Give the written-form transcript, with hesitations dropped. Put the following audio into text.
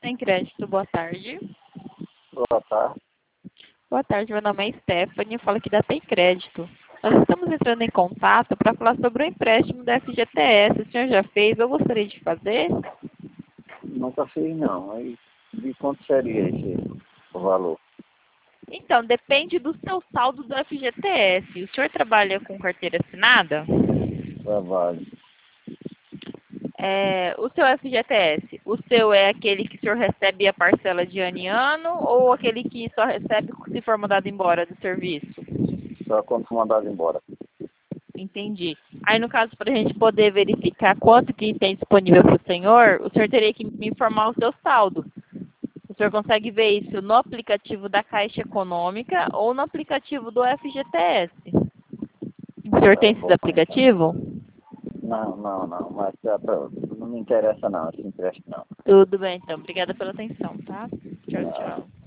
Sem Crédito, boa tarde. Boa tarde. Boa tarde, meu nome é Stephanie, eu falo aqui da Tem Crédito. Nós estamos entrando em contato para falar sobre o empréstimo da FGTS. O senhor já fez? Eu gostaria de fazer. Nunca fiz não. Aí, de quanto seria esse o valor? Então, depende do seu saldo do FGTS. O senhor trabalha com carteira assinada? Trabalho. O seu FGTS, o seu é aquele que o senhor recebe a parcela de ano em ano ou aquele que só recebe se for mandado embora do serviço? Só quando for mandado embora. Entendi. Aí, no caso, para a gente poder verificar quanto que tem disponível para o senhor teria que me informar o seu saldo. O senhor consegue ver isso no aplicativo da Caixa Econômica ou no aplicativo do FGTS. O senhor tem esses Bom, então. aplicativos? Não. Mas não me interessa não, esse empréstimo não. Tudo bem, então. Obrigada pela atenção, tá? Tchau, Tá. tchau.